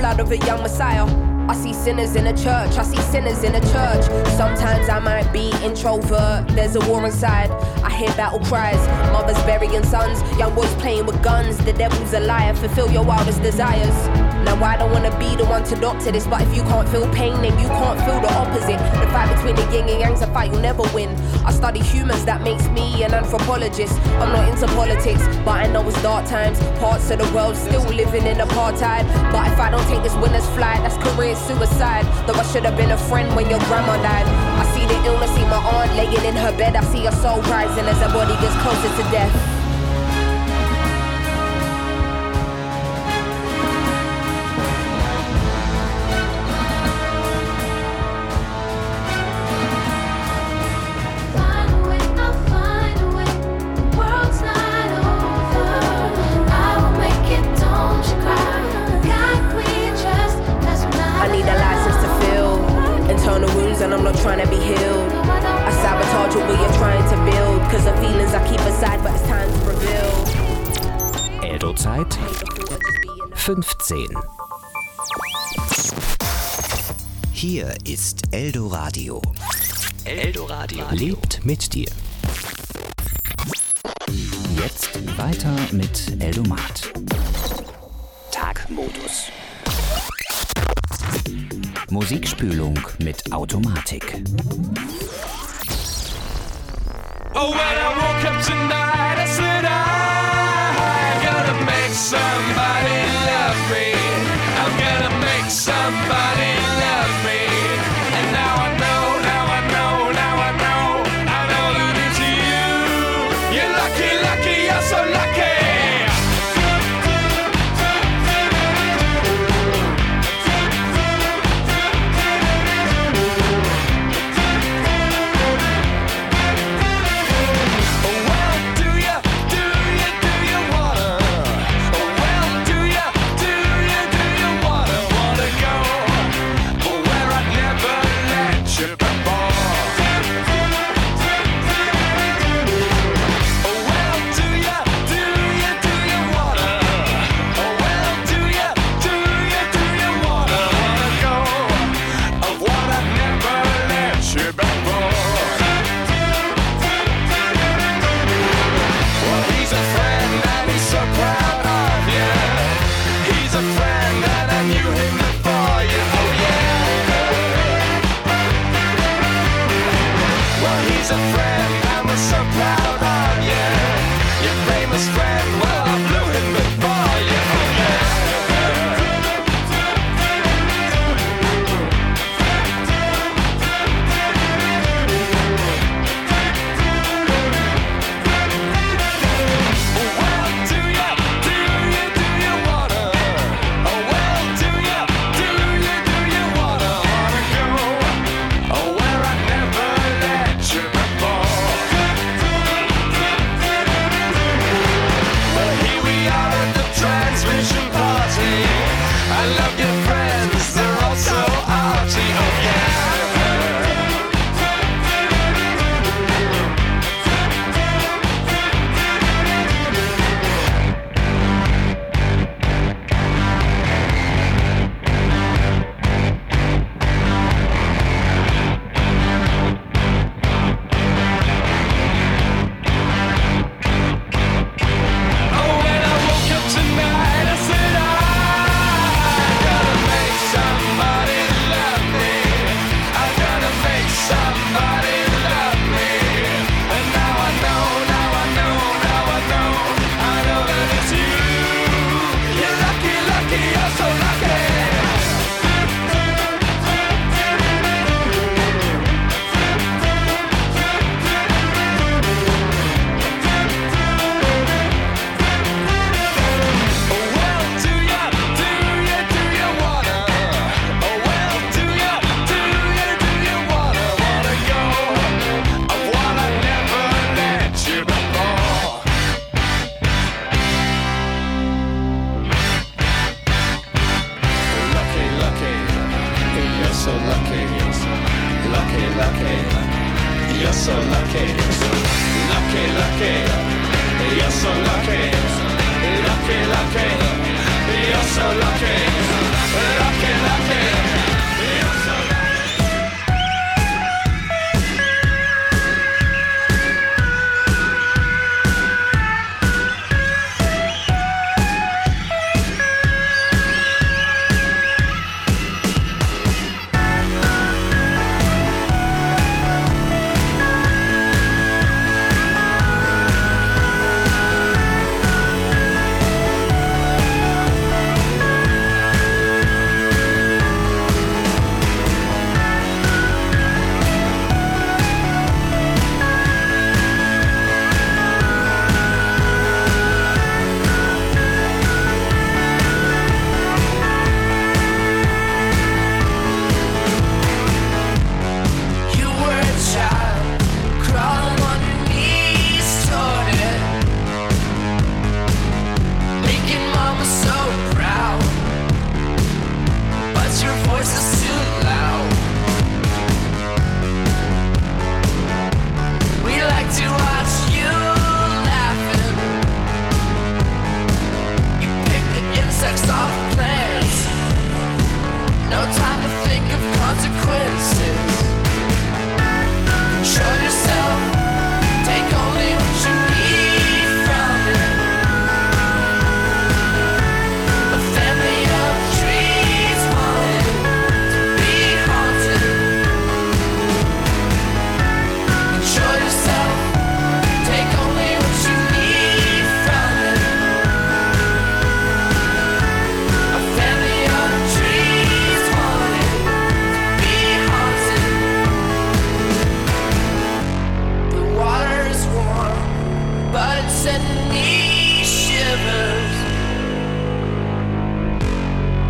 blood of a young Messiah. I see sinners in a church, I see sinners in a church. Sometimes I might be introvert, there's a war inside. I hear battle cries, mothers burying sons, young boys playing with guns. The devil's a liar, fulfill your wildest desires. Now I don't wanna be the one to doctor this, but if you can't feel pain, then you can't feel the opposite. The fight between the yin and yang's a fight you'll never win. I study humans, that makes me an anthropologist. I'm not into politics, but I know it's dark times. Parts of the world still living in apartheid. But if I don't take this winner's flight, that's career suicide. Though I should have been a friend when your grandma died. I see the illness, see my aunt laying in her bed. I see her soul rising as her body gets closer to death. And I'm not trying to be healed. I sabotage what we are trying to build, cause the feelings I keep aside, but it's time to reveal. Eldo-Zeit 15. Hier ist Eldoradio. Eldoradio lebt mit dir. Jetzt weiter mit Eldomat. Tagmodus. Musikspülung mit Automatik. Oh, when I woke up tonight, I said I'm gonna make somebody love me. I'm gonna make somebody love me. And now I know, now I know, now I know, I know that it's you. You're lucky, lucky, you're so lucky. You're so lucky, lucky, lucky. You're so lucky, lucky, lucky. You're so lucky.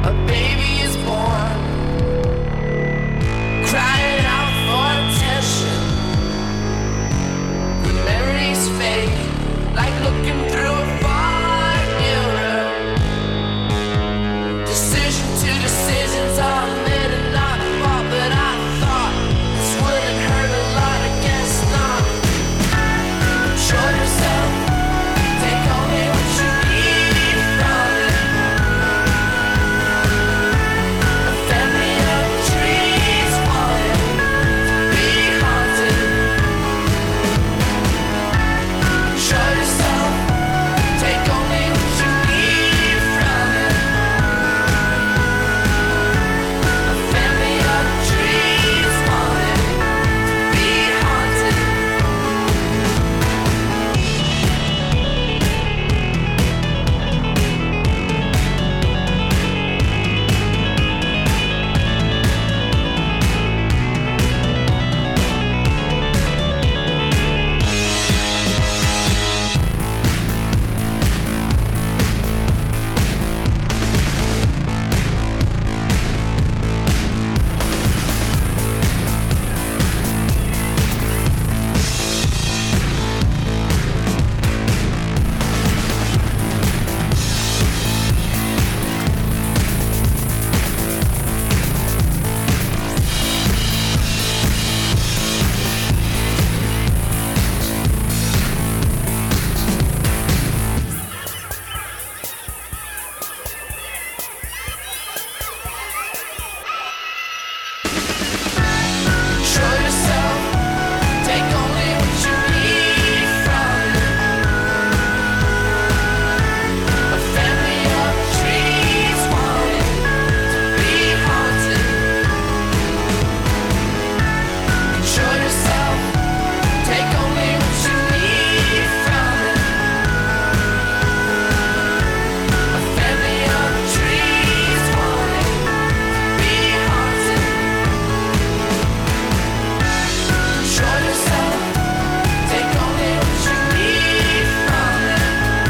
a baby is born, crying out for attention. The memories fade like looking through a fog mirror. Decision to decisions are made and not fought, but I thought this wouldn't hurt a lot. I guess not. Show yourself, take only what you need from it. A family of trees falling to be haunted. Show yourself, take only what you need from it. A family of trees falling to be haunted. Show yourself, take only what you need from it. A family of trees wanting to be haunted. Show yourself, take only what you need from it. A family of trees wanting to be haunted. Show yourself, take only what you need from it.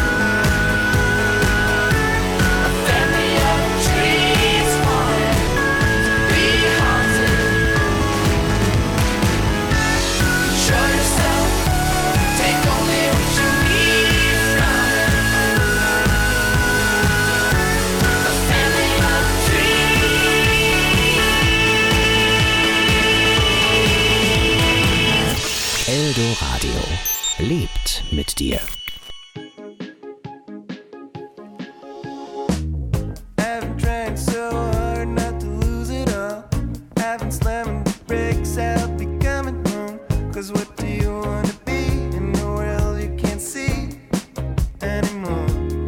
A family of trees wanting to be haunted. Show yourself, take only what you need from it. A family of trees. Eldo Radio lebt mit dir. I've been trying so hard not to lose it all. I've been slamming the brakes, I'll be coming home. 'Cause what do you want to be in the world you can't see anymore?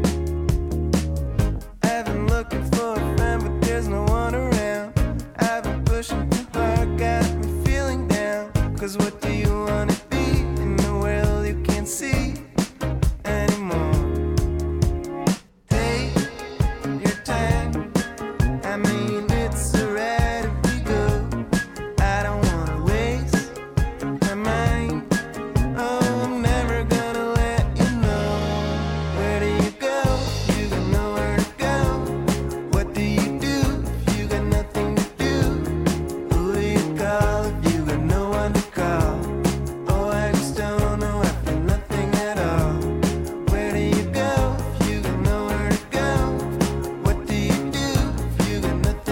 I've been looking for a friend, but there's no one around. I've been pushing too hard, got me feeling down. 'Cause what do you want to be in the world you can't see anymore? Take your time. I mean, it's alright if we go. I don't wanna waste my mind. Oh, I'm never gonna let you know. Where do you go? You got nowhere to go. What do you do if you got nothing to do? Who do you call if you got no one to call? Oh, I just don't know. I feel nothing at all. Where do you go if you got nowhere to go? What do you do if you got nothing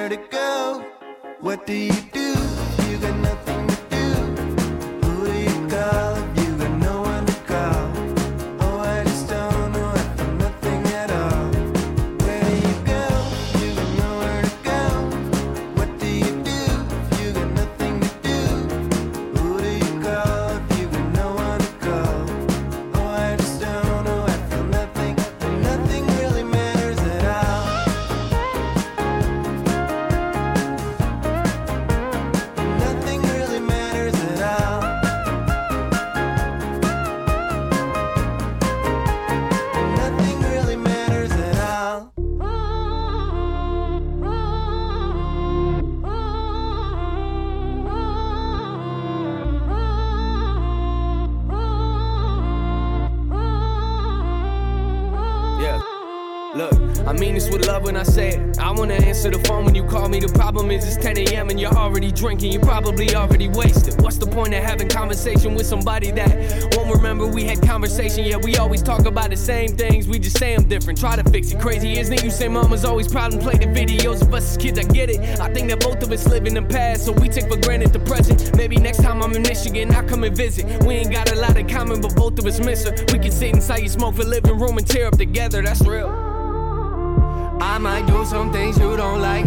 nowhere to go. What do you do if you got nothing to do? Who do you call if you got no one to call? Oh, I just don't know, I feel nothing at all. Where do you go if you got nowhere to go? What do you do if you got nothing to do? Who do you call if you got no one to call? Oh, I just don't know, I feel nothing, and nothing really matters at all. Nothing really matters at all. Nothing really matters at all. Yeah. Look, I mean this with love when I say it. I wanna answer the phone when you call me. The problem is it's 10 a.m. and you're already drinking. You're probably already wasted. What's the point of having conversation with somebody that won't remember we had conversation? Yeah, we always talk about the same things, we just say them different. Try to fix it, crazy isn't it? You say mama's always proud and play the videos of us as kids, I get it. I think that both of us live in the past, so we take for granted the present. Maybe next time I'm in Michigan, I'll come and visit. We ain't got a lot in common, but both of us miss her. We can sit inside your smoke for living room and tear up together, that's real. I might do some things you don't like.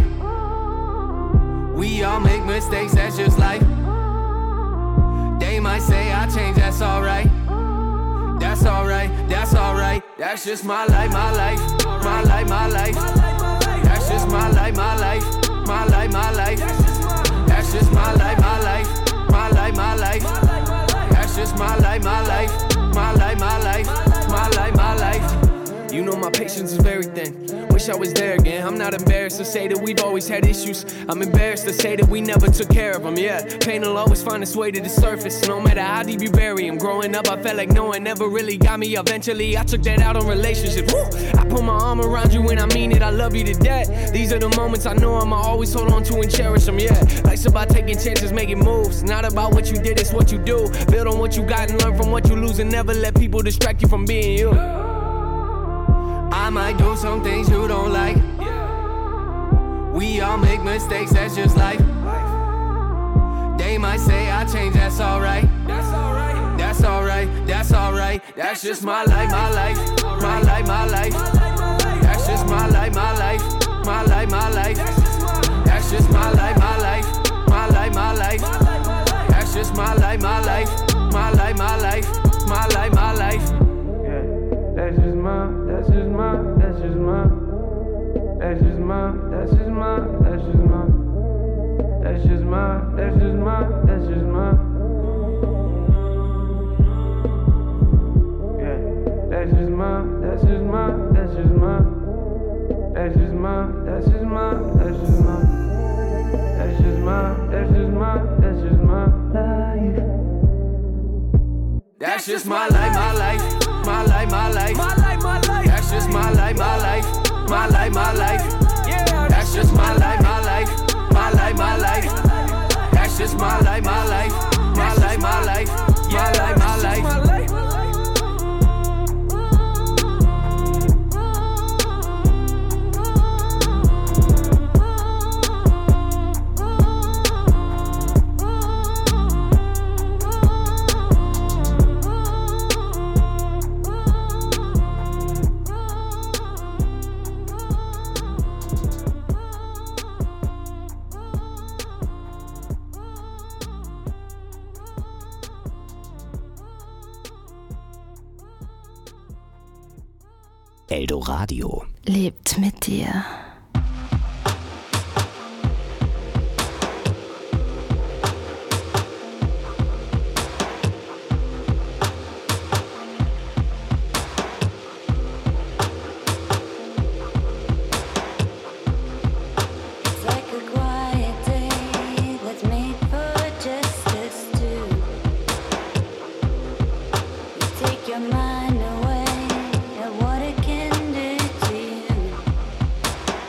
We all make mistakes, that's just life. They might say I change, that's alright. That's alright, that's alright. That's just my life, my life. My life, my life. That's just my life, my life. My life, my life. That's just my life, my life. My life, my life. That's just my life, my life. My life, my life. My life, my life. You know my patience is very thin. Wish I was there again. I'm not embarrassed to say that we've always had issues. I'm embarrassed to say that we never took care of them, yeah. Pain will always find its way to the surface, no matter how deep you bury them. Growing up, I felt like no one never really got me. Eventually, I took that out on relationships. Woo! I put my arm around you and I mean it, I love you to death. These are the moments I know I'ma always hold on to and cherish them, yeah. Life's about taking chances, making moves. Not about what you did, it's what you do. Build on what you got and learn from what you lose, and never let people distract you from being you. I might do some things you don't like. We all make mistakes, that's just life. They might say I change, that's alright. That's alright, that's alright, that's alright. That's just my life, my life. My life, my life. That's just my life, my life. My life, my life. That's just my life, my life. My life, my life. That's just my life, my life. My life, my life. My life, my life. That's just my, that's just my, that's just my, that's just my, that's just my, that's just my, that's just my, that's just my, that's just my. Yeah, that's just my, that's just my, that's just my, that's just my, that's just my, that's just my, that's just my, that's just my, that's just my life. That's just my life, my life. My life, my life. My life, my life. That's just my life, my life. My life, my life. Yeah, that's just my life, my life. My life, my life. That's just my life, my life. My life, my life. My life, my life. Eldoradio lebt mit dir. Mind away at what it can do to you.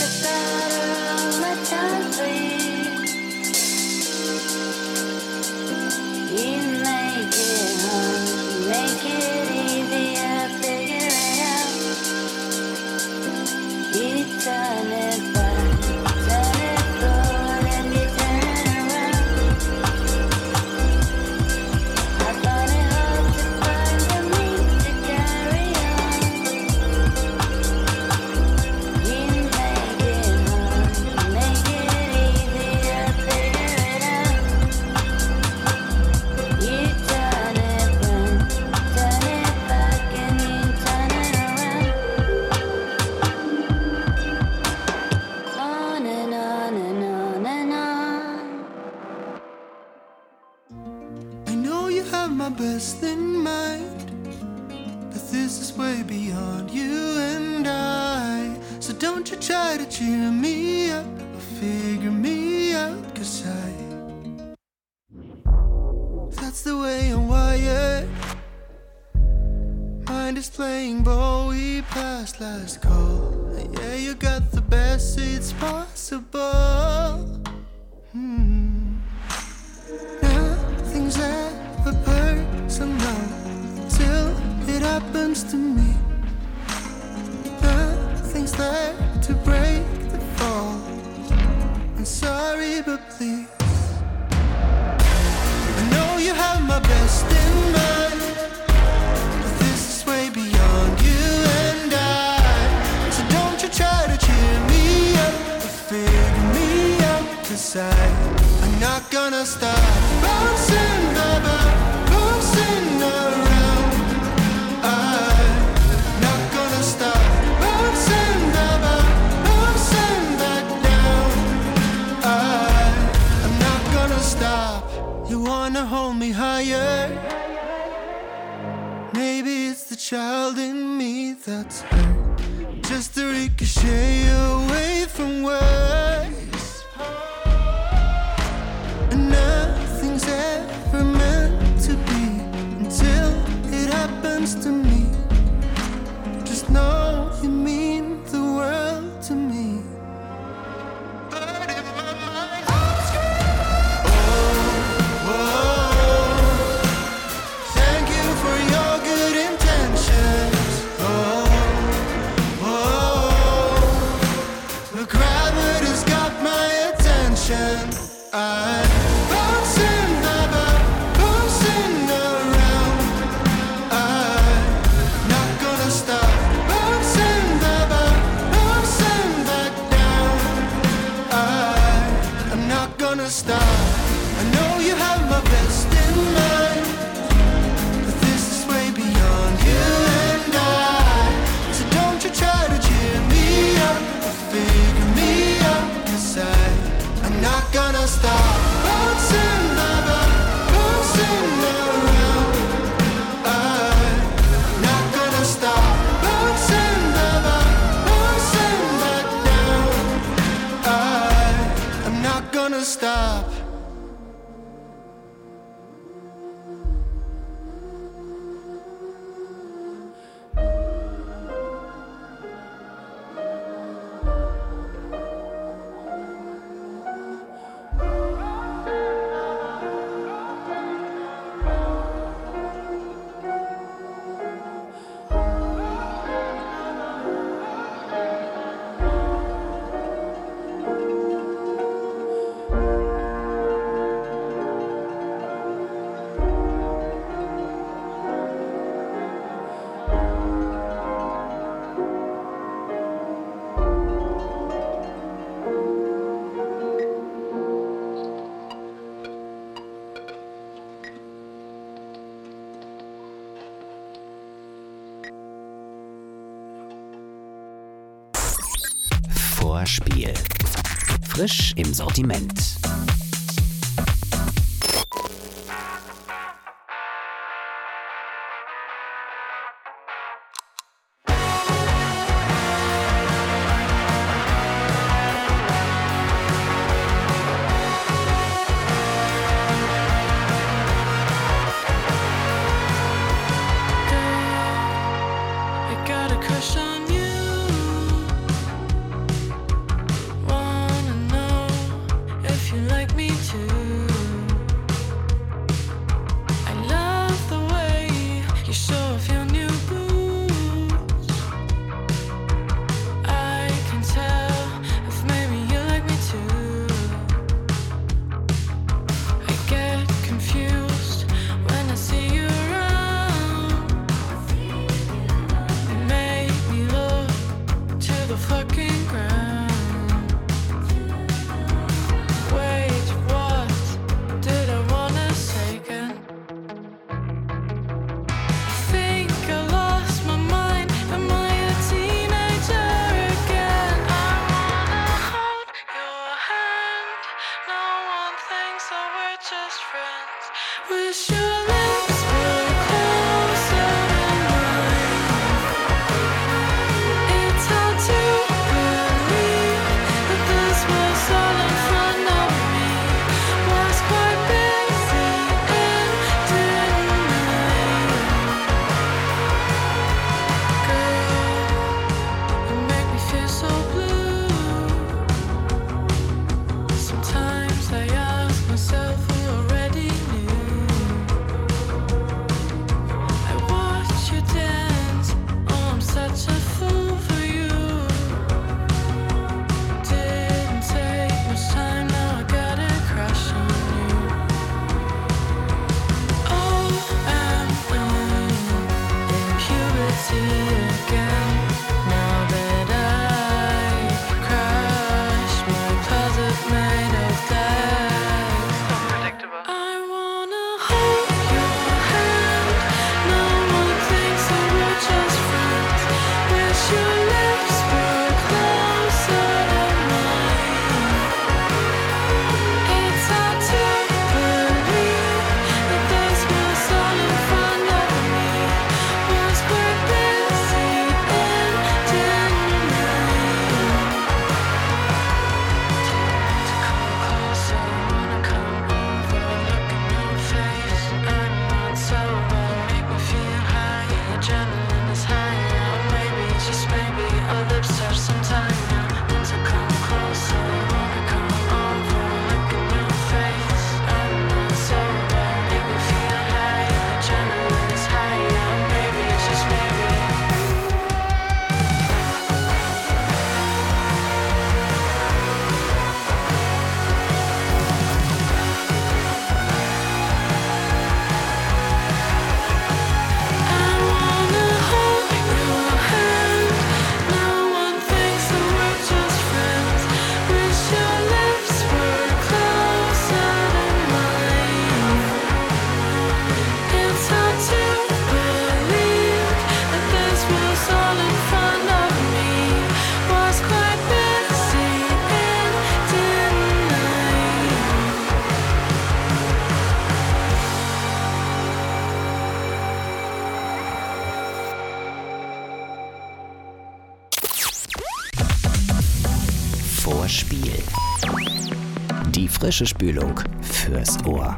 best in mind, but this is way beyond you and I. So don't you try to cheer me up or figure me out, 'cause that's the way I'm wired. Mind is playing ball, we passed last call. Yeah, you got the best seats possible. Nothing's ever personal till it happens to me. Nothing's there to break the fall. I'm sorry, but please, I know you have my best in mind, but this is way beyond you and I. So don't you try to cheer me up or figure me out, 'cause I'm not gonna stop bouncing about, bouncing around. I'm not gonna stop bouncing about, bouncing back down. I'm not gonna stop. You wanna hold me higher? Maybe it's the child in me that's hurt, just to ricochet away from words. And nothing's ever meant to be until it happens to me. Just know you mean the world to me. But in my mind I'm screaming, oh, oh, thank you for your good intentions. Oh, oh, the gravity's got my attention. I'm bouncing about, bouncing around. I'm not gonna stop bouncing about, bouncing back down. I'm not gonna stop. I know you have my best in mind, but this is way beyond you and I. So don't you try to cheer me up or figure me out, 'cause I'm not gonna stop bouncing about, bouncing around. I'm not gonna stop bouncing about, bouncing back down. I'm not gonna stop. Vorspiel. Frisch im Sortiment. I got a crush on you. Hörspiel. Die frische Spülung fürs Ohr.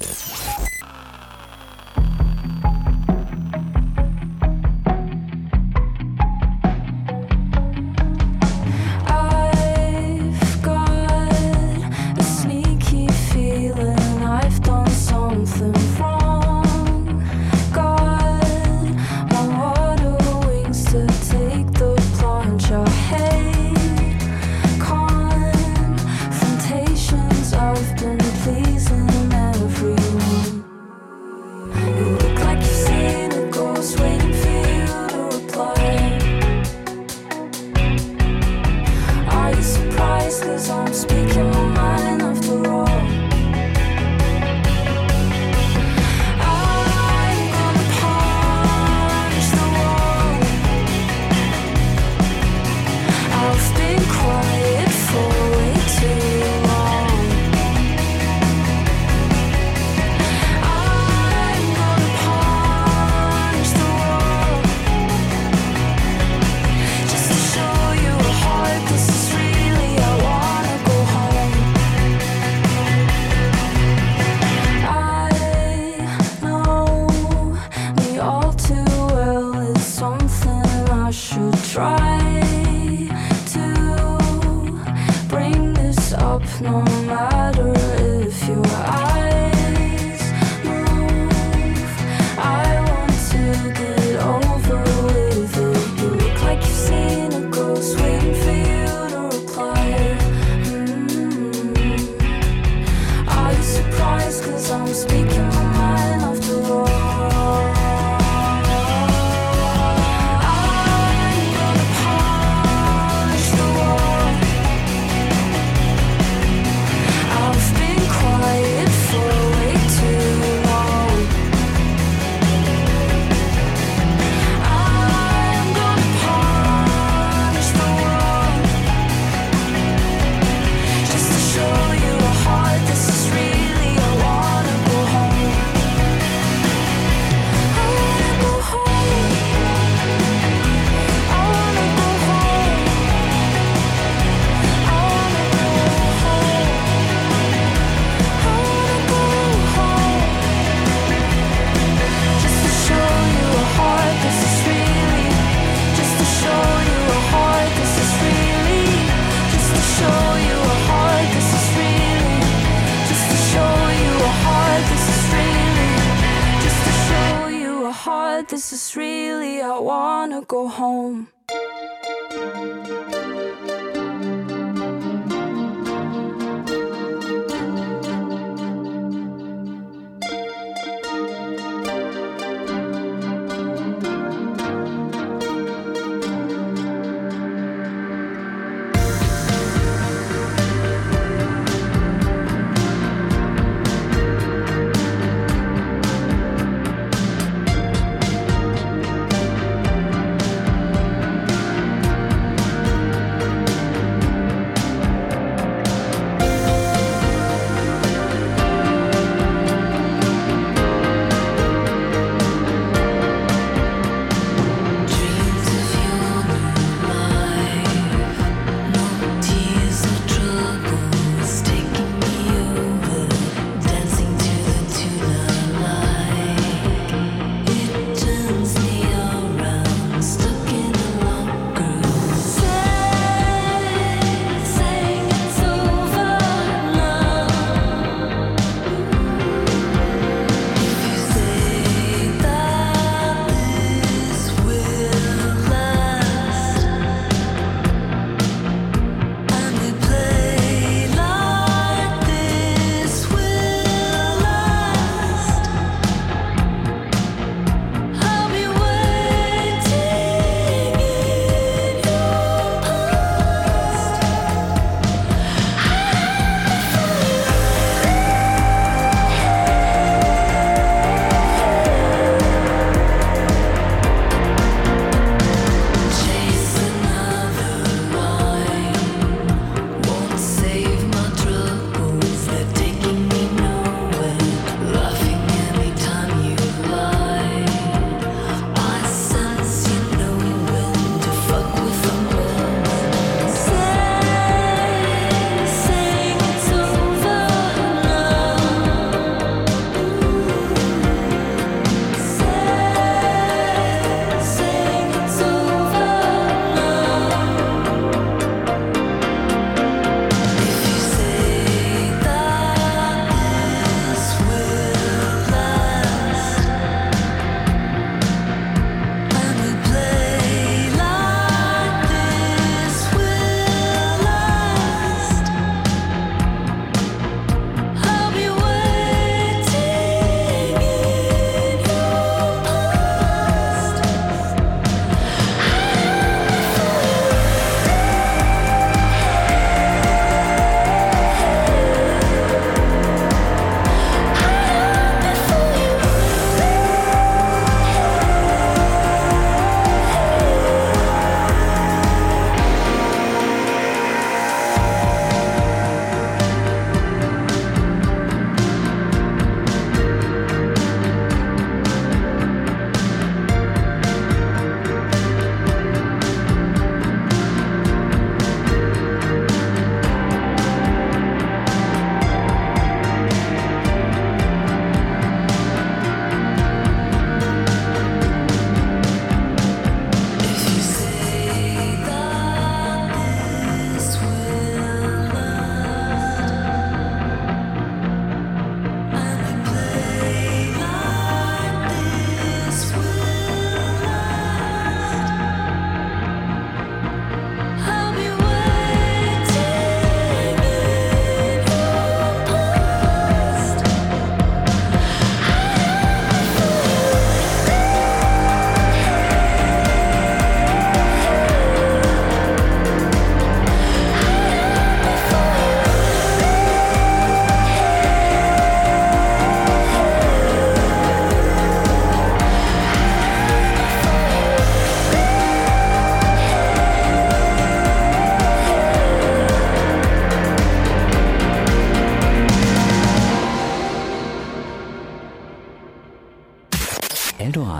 This is really, I wanna go home.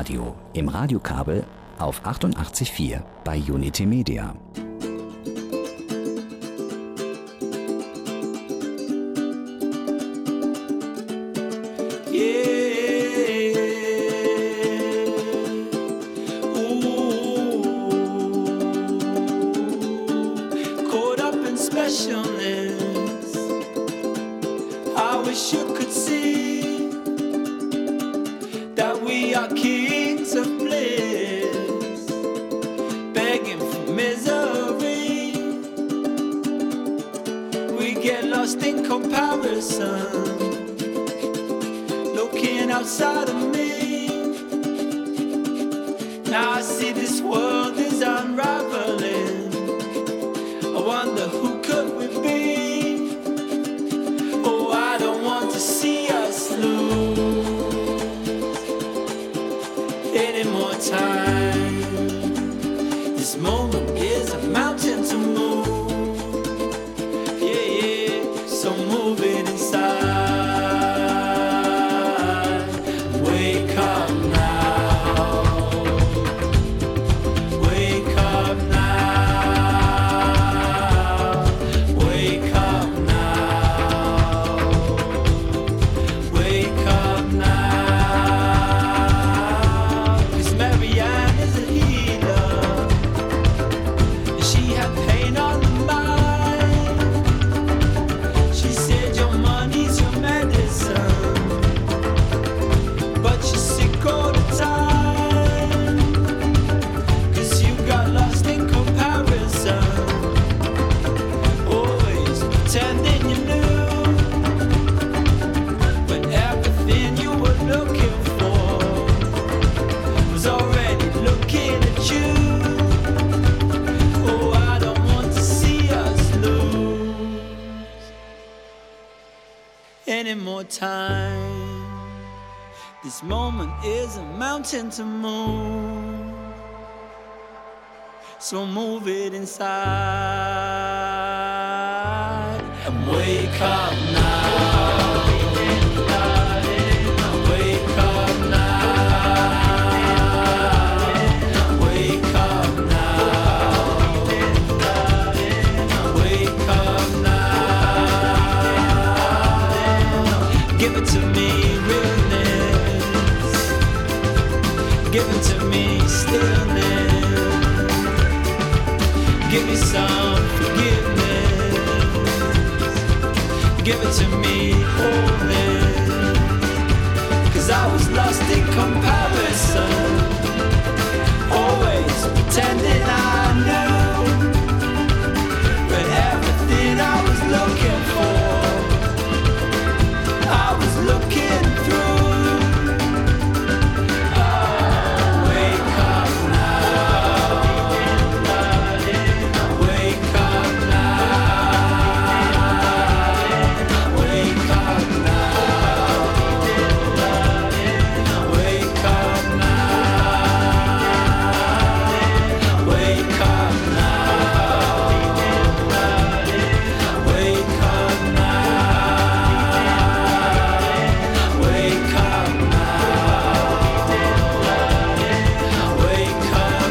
Radio, im Radiokabel auf 88.4 bei Unity Media. Outside of me, now I see this world is unraveling. I wonder who could we be? Oh, I don't want to see us lose any more time. This moment is a mountain to move. Yeah, yeah, so move it inside. Time. This moment is a mountain to move, so move it inside and wake up now. Wake up now. Wake up now. Wake up now. Give it to me, realness. Give it to me, stillness. Give me some forgiveness. Give it to me, wholeness. 'Cause I was lost in comparison, always pretending I knew, but everything I was looking for, I was looking through. Oh, wake up now. Wake up now. Wake up now. Wake up now. Wake up now. Wake up now. Wake up now. Wake up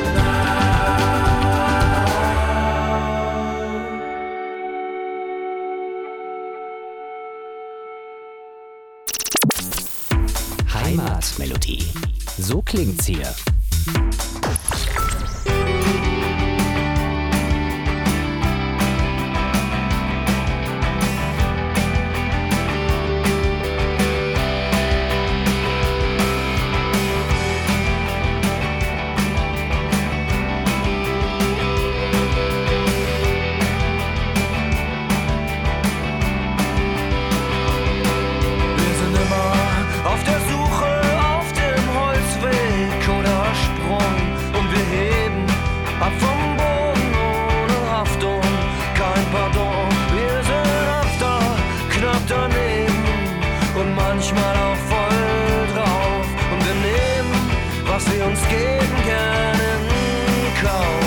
now. Heimatmelodie. So klingt's hier. Wir sind immer auf der Suche auf dem Holzweg oder Sprung und wir heben ab vom Boden ohne Haftung. Kein Pardon, wir sind öfter knapp daneben und manchmal auch voll drauf. Und wir nehmen, was wir uns geben, gerne in Kauf.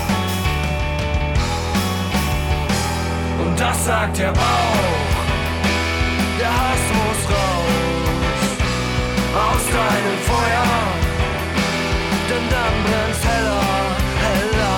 Und das sagt der Bauch. baust dein Feuer, denn dann brennt's heller, heller.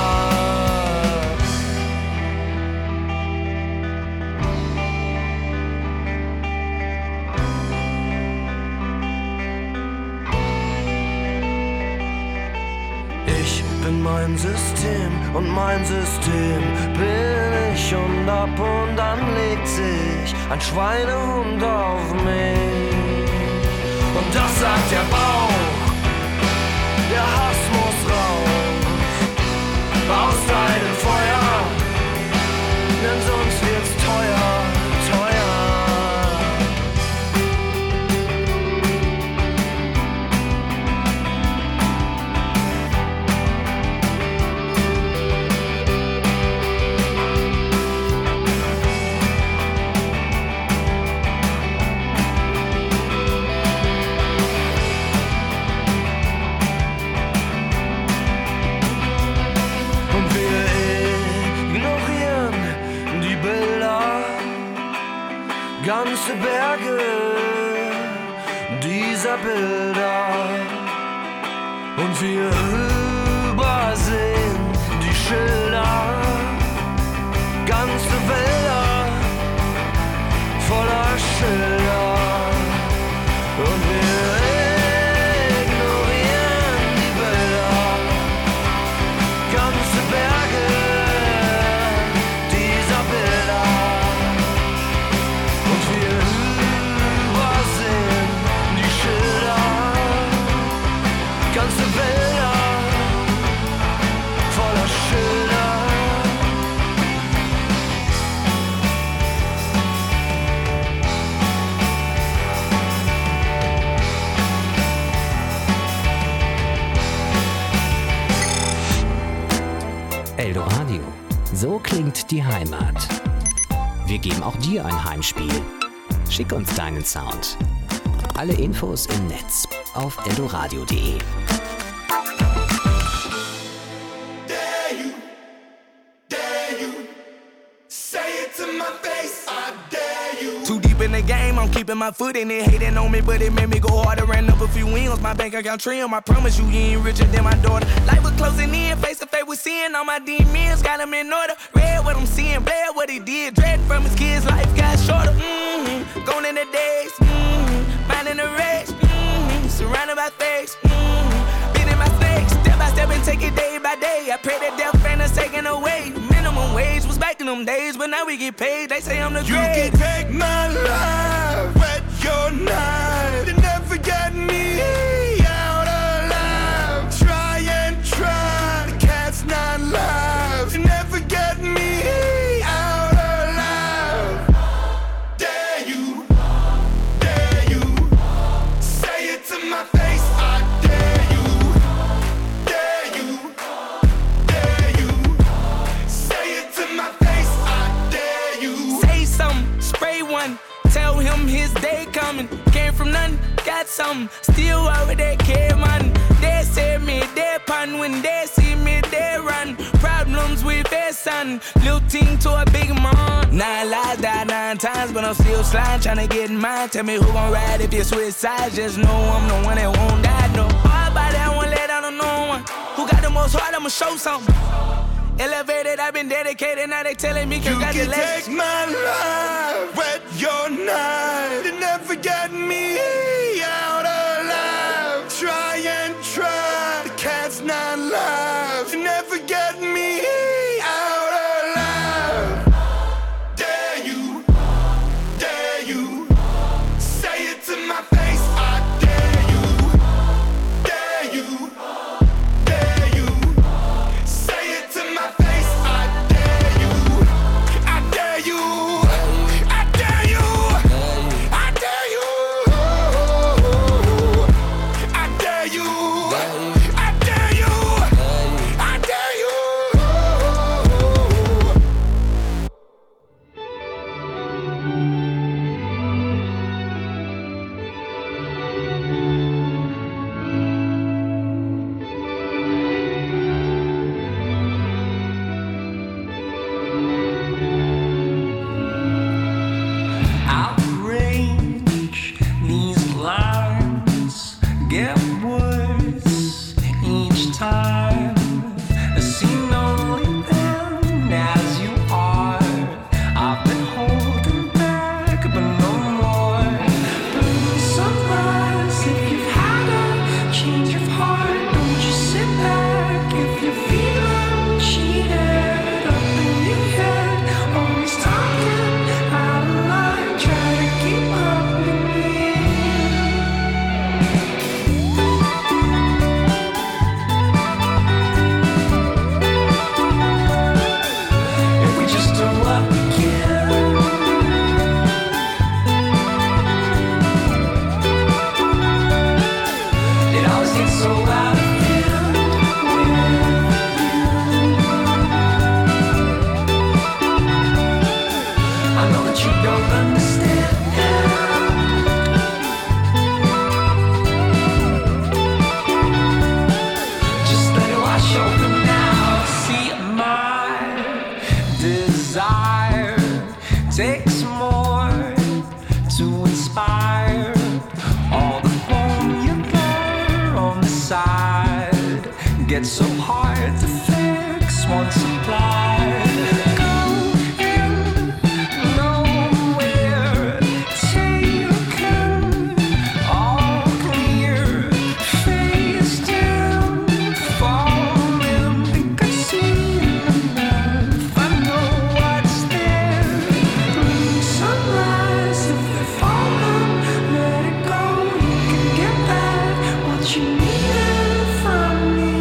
Ich bin mein System und mein System bin ich, und ab und an legt sich ein Schweinehund auf mich. Und das sagt der Bauch, der Hass muss raus. Baust dein Feuer, denn sonst wird's teuer, teuer. Ganze Berge dieser Bilder, und wir übersehen die Schilder. Ganze Wälder voller Schilder, und wir ignorieren die Bilder. Ganze Berge dieser Bilder. Ganze Wälder voller Schilder. Eldoradio. So klingt die Heimat. Wir geben auch dir ein Heimspiel. Schick uns deinen Sound. Alle Infos im Netz auf eldoradio.de. Too deep in the game, I'm keeping my foot in it. Hating on me, but it made me go harder. Ran up a few wins, my bank account trim. I promise you, he ain't richer than my daughter. Life was closing in, face to face with sin. All my demons got him in order. Read what I'm seeing, Blair what he did. Dread from his kids, life got shorter. Going in the days, finding the race. Surrounded by fakes, beating my snakes. Step by step and take it day by day. I pray that death ain't us taken away. Minimum wage was back in them days, but now we get paid. They say I'm the great. You can take my life, wet your knife. You never get me out alive. Try and try, the cat's not live. You never get me out alive. Dare you, dare you. Say it to my face, I dare you, dare you, dare you. Say it to my face, I dare you. Say something, spray one. Tell him his day coming. Came from nothing, got something. Still over there, care man. They say me, they pun. When they see me, they run. Problems with their son. Little team to a big man. 9 lives, died 9 times, but I'm still sliding, trying to get in mine. Tell me who gon' ride if you switch sides. Just know I'm the one that won't die, no. All about that, I won't let down on no one. Who got the most heart, I'ma show something. Elevated, I've been dedicated, now they telling me congratulations. You can take my life, wet your knife. You never get me out alive. Try and try, the cat's not live. You never get me out alive. Dare you, dare you. Say it to my face, I dare you, dare you, dare you. Say it to my face, I dare you, I dare you, I dare you, I dare you, I dare you, I dare you, I dare you. It's so hard to fix one supply. Going nowhere, taken, all clear, face down, falling. Think I've seen enough. I know what's there. Sunrise, if you've fallen, let it go. You can get back what you needed from me.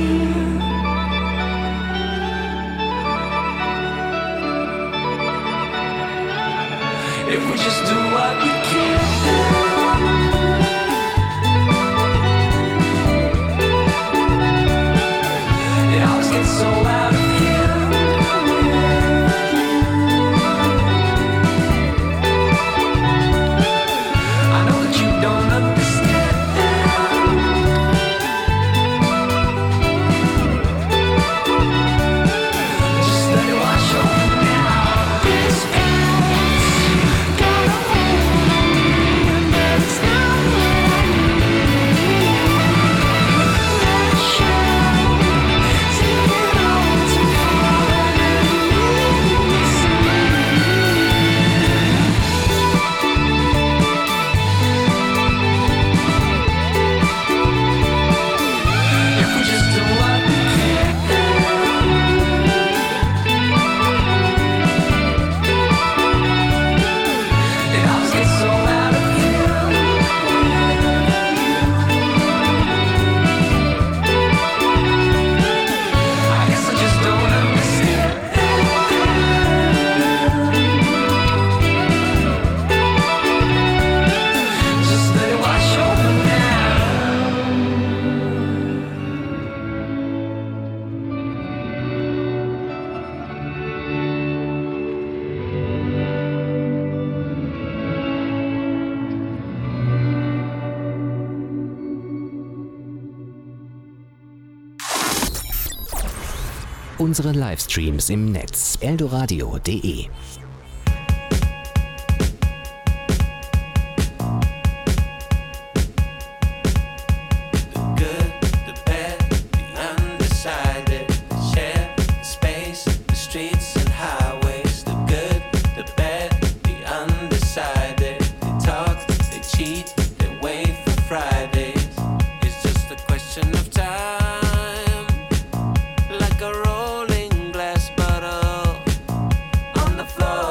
If we just do what we can. It always gets so out of hand. I know that you don't understand. Just let it wash over now. This past got a hold on me, and that's not what I need. Let it show, take it all too far, and leave some. If we just do what we can. It always gets so out of hand. I guess I just don't understand. Just let it wash over now. Unsere Livestreams im Netz eldoradio.de. Good, the bad, the undecided. Share the space, the streets and highways. The good, the bad, the undecided. They talk, they cheat, they wait for Fridays. It's just a question of time. Like a rolling glass bottle on the floor.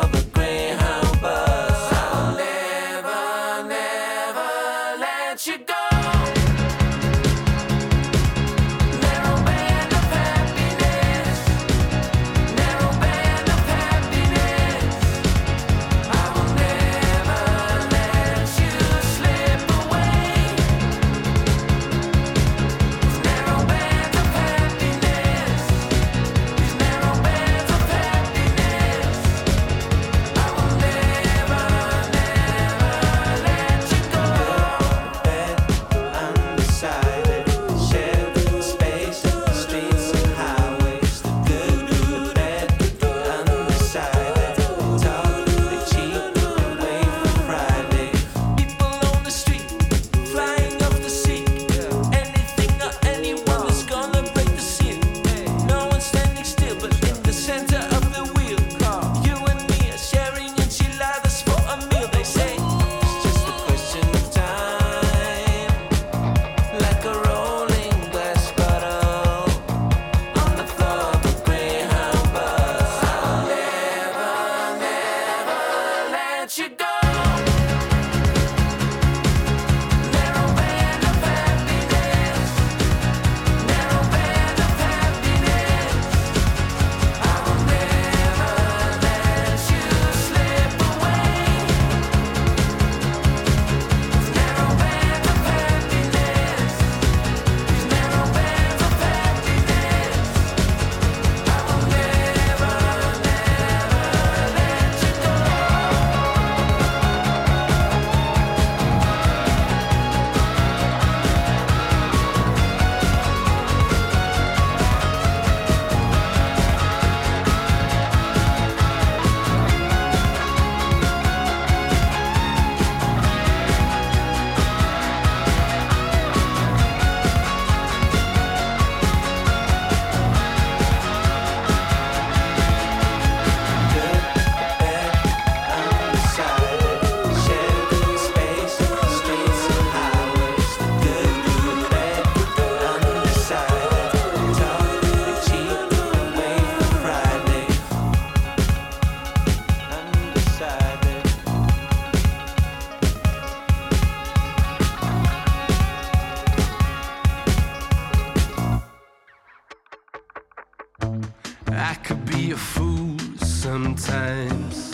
I could be a fool sometimes.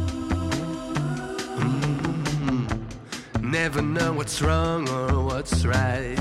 Never know what's wrong or what's right.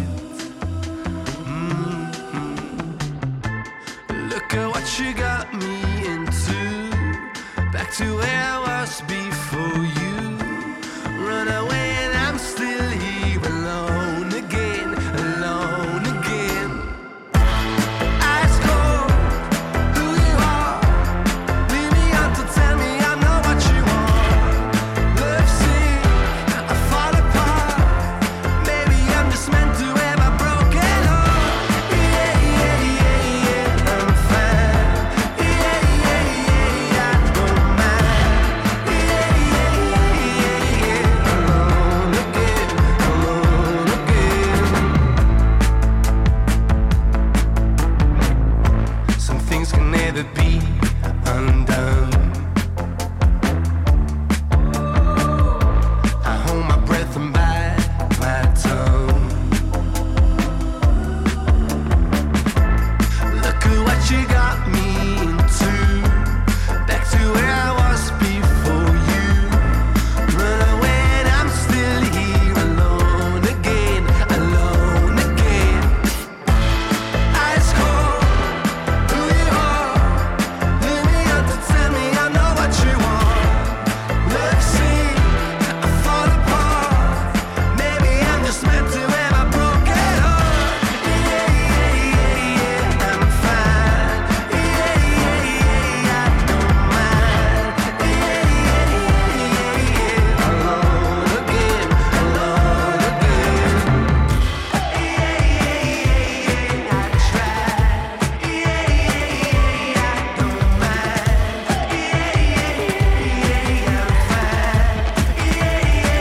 Look at what you got me into. Back to where I was before you. Run away and I'm still here alone again, alone again. Ice cold, who you are. Leave me out to tell me I'm not what you want. Love sick, I fall apart. Maybe I'm just meant to have a broken heart. Yeah, yeah, yeah, yeah, I'm fine. Yeah, yeah, yeah, I don't mind. Yeah, yeah, yeah, yeah, alone again, alone again. Some things can never be undone. I hold my breath and bite my tongue. Look at what you got me into. Back to where I was before you. Run away and I'm still here alone again, alone again. Ice cold, who you are. Leave me out to tell me I know what you want. Love sick, I fall apart. Maybe I'm just meant to have a broken heart. Yeah, yeah, yeah, yeah, I'm fine. Yeah, yeah, yeah, I don't mind. Yeah, yeah, yeah, yeah, alone again, alone again. Yeah, yeah, yeah, I tried. Yeah, yeah, yeah, I don't mind. Yeah, yeah, yeah, I'm fine. Yeah,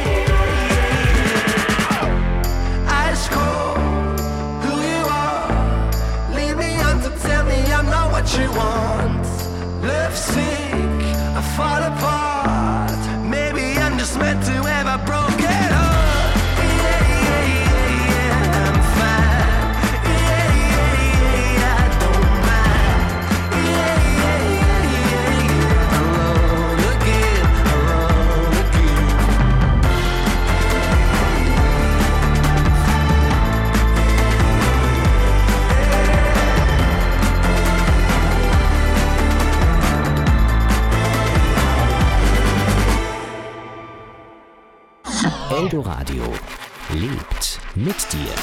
yeah, ice cold, who you are. Leave me on to tell me I'm not what you want. Love sick, I fall apart. Maybe I'm just meant to have a broken heart. Yeah, yeah, yeah, yeah, I'm fine. Yeah, yeah, yeah, I don't mind. Yeah, yeah, yeah, yeah, alone again, alone again. Eldoradio lebt mit dir.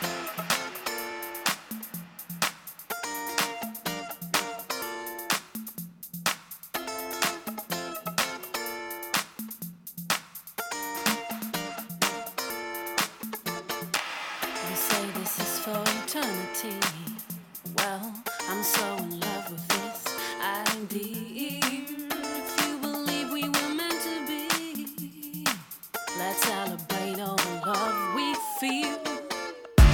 You say this is for eternity. Well, I'm so in love with this idea. If you believe we were meant to be, let's celebrate all the love we feel.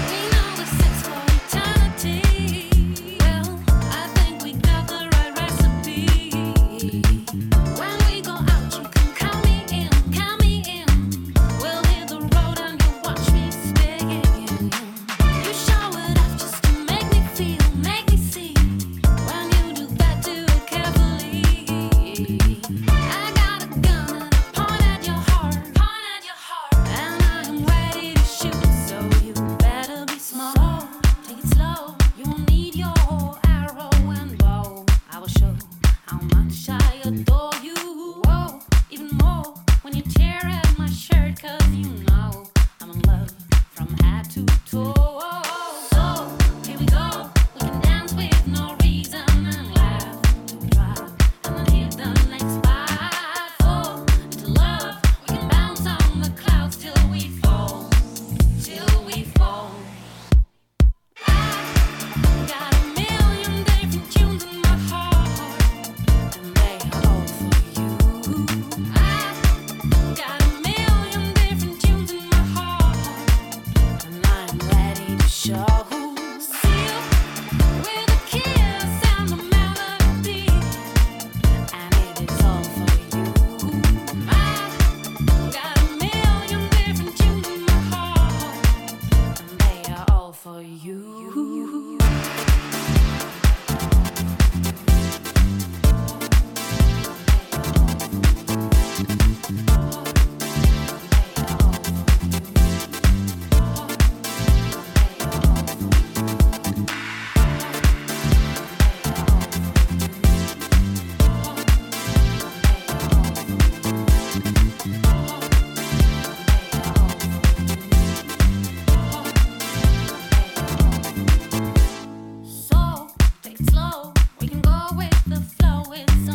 with some